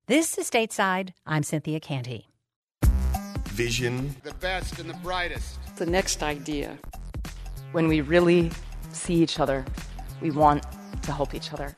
This is Stateside. I'm Cynthia Canty. Vision. The best and the brightest. The next idea. When we really see each other, we want to help each other.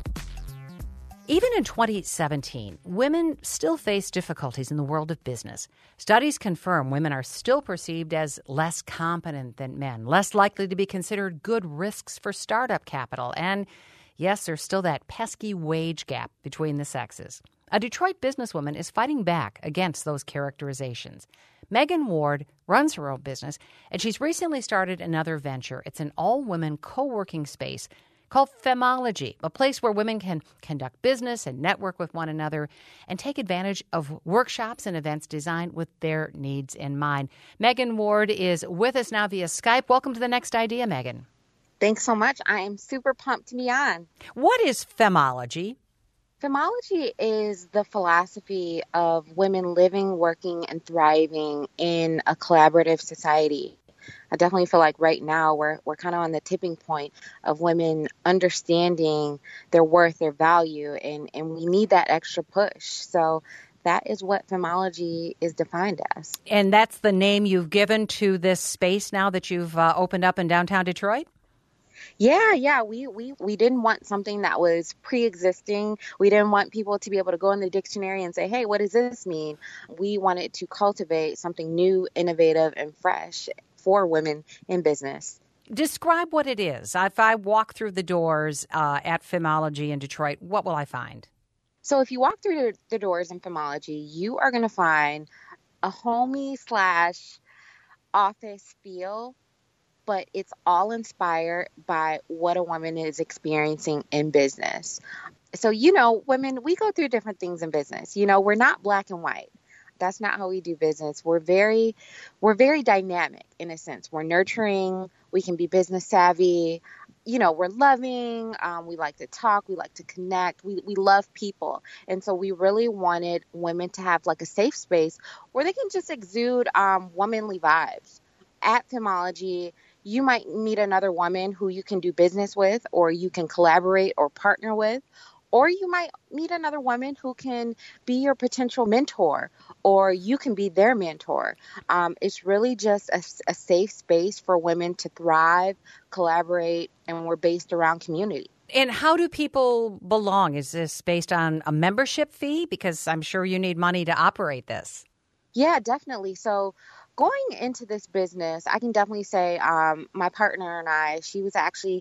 Even in 2017, women still face difficulties in the world of business. Studies confirm women are still perceived as less competent than men, less likely to be considered good risks for startup capital. And yes, there's still that pesky wage gap between the sexes. A Detroit businesswoman is fighting back against those characterizations. Megan Ward runs her own business, and she's recently started another venture. It's an all-women co-working space called Femology, a place where women can conduct business and network with one another and take advantage of workshops and events designed with their needs in mind. Megan Ward is with us now via Skype. Welcome to The Next Idea, Megan. Thanks so much. I am super pumped to be on. What is Femology? Femology is the philosophy of women living, working, and thriving in a collaborative society. I definitely feel like right now we're kind of on the tipping point of women understanding their worth, their value, and we need that extra push. So that is what Femology is defined as. And that's the name you've given to this space now that you've opened up in downtown Detroit? Yeah. We didn't want something that was pre-existing. We didn't want people to be able to go in the dictionary and say, hey, what does this mean? We wanted to cultivate something new, innovative, and fresh for women in business. Describe what it is. If I walk through the doors at Femology in Detroit, what will I find? So if you walk through the doors in Femology, you are going to find a homey / office feel, but it's all inspired by what a woman is experiencing in business. So, women, we go through different things in business. We're not black and white. That's not how we do business. We're very dynamic in a sense. We're nurturing. We can be business savvy. We're loving. We like to talk. We like to connect. We love people. And so we really wanted women to have like a safe space where they can just exude womanly vibes. At Femology, you might meet another woman who you can do business with, or you can collaborate or partner with. Or you might meet another woman who can be your potential mentor, or you can be their mentor. It's really just a safe space for women to thrive, collaborate, and we're based around community. And how do people belong? Is this based on a membership fee? Because I'm sure you need money to operate this. Yeah, definitely. So going into this business, I can definitely say my partner and I, she was actually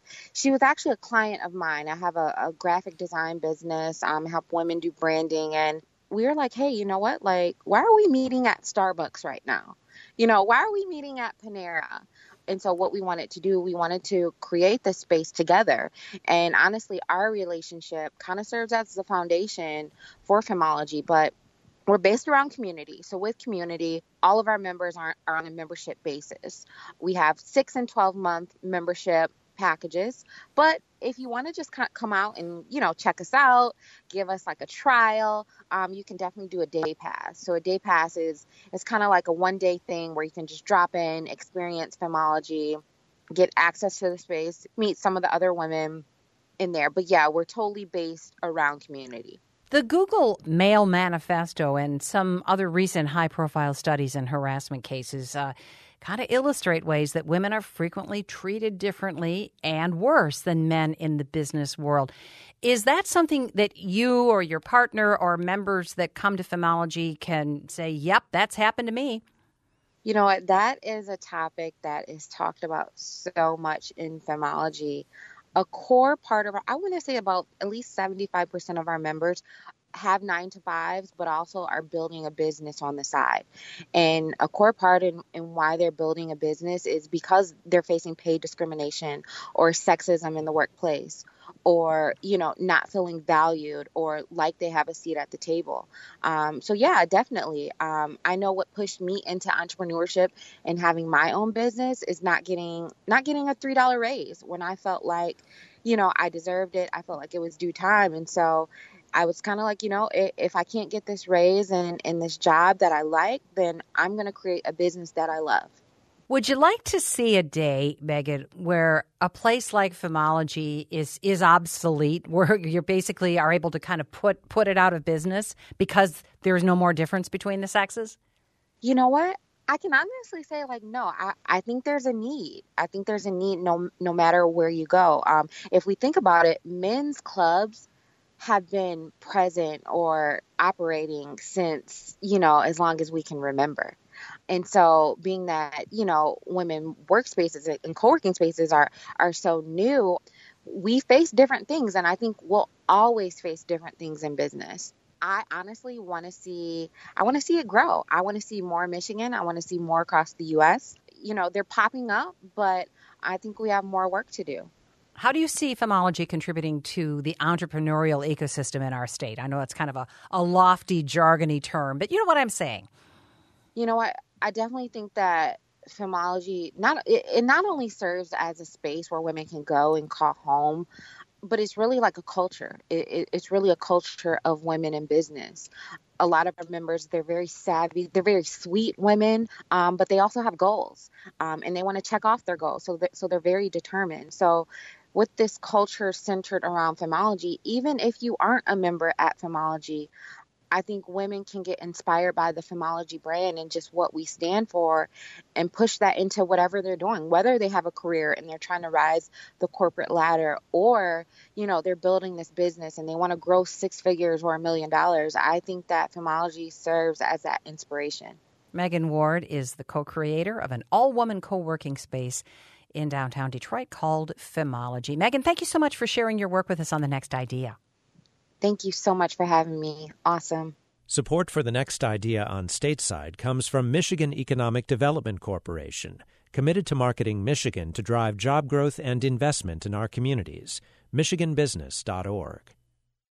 a client of mine. I have a graphic design business, help women do branding. And we were like, hey, you know what? Like, why are we meeting at Starbucks right now? Why are we meeting at Panera? And so what we wanted to do, we wanted to create this space together. And honestly, our relationship kind of serves as the foundation for Femology, but we're based around community. So with community, all of our members are on a membership basis. We have 6 and 12-month membership packages. But if you want to just come out and, check us out, give us like a trial, you can definitely do a day pass. So a day pass is kind of like a one-day thing where you can just drop in, experience Femology, get access to the space, meet some of the other women in there. But yeah, we're totally based around community. The Google Male Manifesto and some other recent high-profile studies in harassment cases kind of illustrate ways that women are frequently treated differently and worse than men in the business world. Is that something that you or your partner or members that come to Femology can say, yep, that's happened to me? You know what? That is a topic that is talked about so much in Femology. A core part of I want to say about at least 75% of our members have 9-to-5s, but also are building a business on the side. And a core part in why they're building a business is because they're facing pay discrimination or sexism in the workplace, or, not feeling valued or like they have a seat at the table. So yeah, definitely. I know what pushed me into entrepreneurship and having my own business is not getting a $3 raise when I felt like, I deserved it. I felt like it was due time. And so I was kind of like, if I can't get this raise and this job that I like, then I'm going to create a business that I love. Would you like to see a day, Megan, where a place like Femology is obsolete, where you basically are able to kind of put it out of business because there's no more difference between the sexes? You know what? I can honestly say, no, I think there's a need. I think there's a need no matter where you go. If we think about it, men's clubs have been present or operating since, as long as we can remember. And so being that, women workspaces and co-working spaces are so new, we face different things. And I think we'll always face different things in business. I honestly want to see it grow. I want to see more in Michigan. I want to see more across the U.S. They're popping up, but I think we have more work to do. How do you see Femology contributing to the entrepreneurial ecosystem in our state? I know it's kind of a lofty, jargony term, but you know what I'm saying. You know what? I definitely think that Femology not only serves as a space where women can go and call home, but it's really like a culture. It's really a culture of women in business. A lot of our members, they're very savvy. They're very sweet women, but they also have goals, and they want to check off their goals. So they're very determined. So with this culture centered around Femology, even if you aren't a member at Femology, I think women can get inspired by the Femology brand and just what we stand for and push that into whatever they're doing, whether they have a career and they're trying to rise the corporate ladder or, they're building this business and they want to grow 6 figures or $1 million. I think that Femology serves as that inspiration. Megan Ward is the co-creator of an all-woman co-working space in downtown Detroit called Femology. Megan, thank you so much for sharing your work with us on The Next Idea. Thank you so much for having me. Awesome. Support for The Next Idea on Stateside comes from Michigan Economic Development Corporation, committed to marketing Michigan to drive job growth and investment in our communities. MichiganBusiness.org.